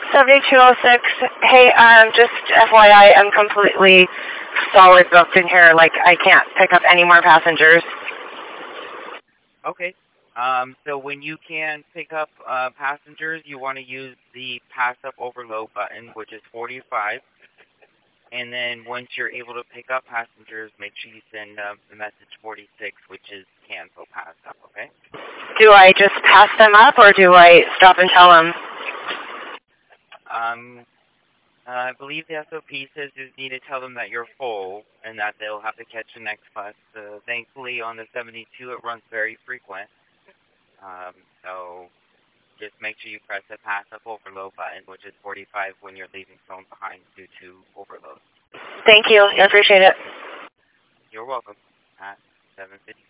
7206. Hey, just FYI, I'm completely solid booked in here. Like, I can't pick up any more passengers. Okay. So when you can pick up passengers, you want to use the pass up overload button, which is 45. And then once you're able to pick up passengers, make sure you send the message 46, which is cancel pass up, okay? Do I just pass them up, or do I stop and tell them? I believe the SOP says you need to tell them that you're full and that they'll have to catch the next bus. Thankfully, on the 72, it runs very frequent. So just make sure you press the pass up overload button, which is 45 when you're leaving someone behind due to overload. Thank you. I appreciate it. You're welcome. At 7:50.